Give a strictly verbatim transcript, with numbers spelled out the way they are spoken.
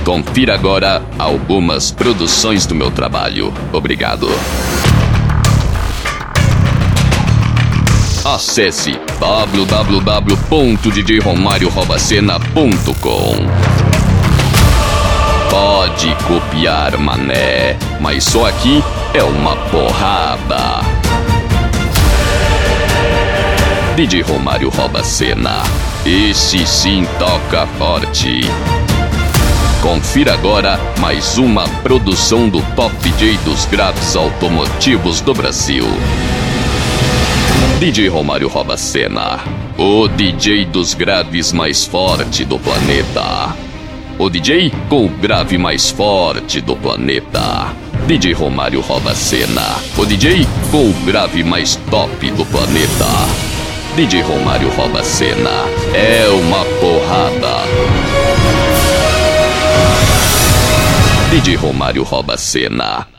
Confira agora algumas produções do meu trabalho. Obrigado. Acesse w w w ponto d j romário robacena ponto com. Pode copiar, mané, mas só aqui é uma porrada. D J Romário Robacena, esse sim toca forte. Confira agora mais uma produção do Top D J dos graves automotivos do Brasil. D J Romário Robacena, o D J dos graves mais forte do planeta. O D J com o grave mais forte do planeta. D J Romário Robacena, o D J com o grave mais top do planeta. D J Romário Robacena é uma porrada. D J Romário Robacena.